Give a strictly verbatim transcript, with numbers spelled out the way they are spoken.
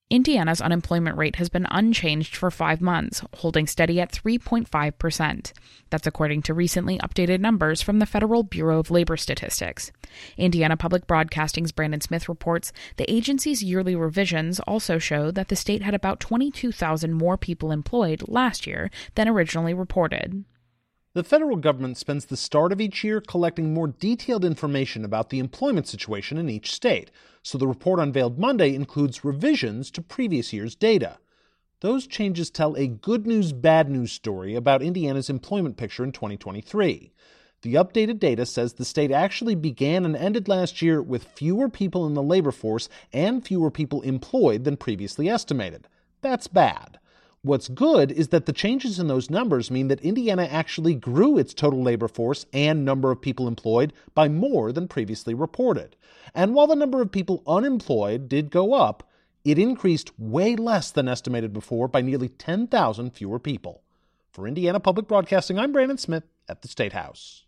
Indiana's unemployment rate has been unchanged for five months, holding steady at three point five percent. That's according to recently updated numbers from the Federal Bureau of Labor Statistics. Indiana Public Broadcasting's Brandon Smith reports the agency's yearly revisions also show that the state had about twenty-two thousand more people employed last year than originally reported. The federal government spends the start of each year collecting more detailed information about the employment situation in each state, so the report unveiled Monday includes revisions to previous year's data. Those changes tell a good news, bad news story about Indiana's employment picture in twenty twenty-three. The updated data says the state actually began and ended last year with fewer people in the labor force and fewer people employed than previously estimated. That's bad. What's good is that the changes in those numbers mean that Indiana actually grew its total labor force and number of people employed by more than previously reported. And while the number of people unemployed did go up, it increased way less than estimated before by nearly ten thousand fewer people. For Indiana Public Broadcasting, I'm Brandon Smith at the State House.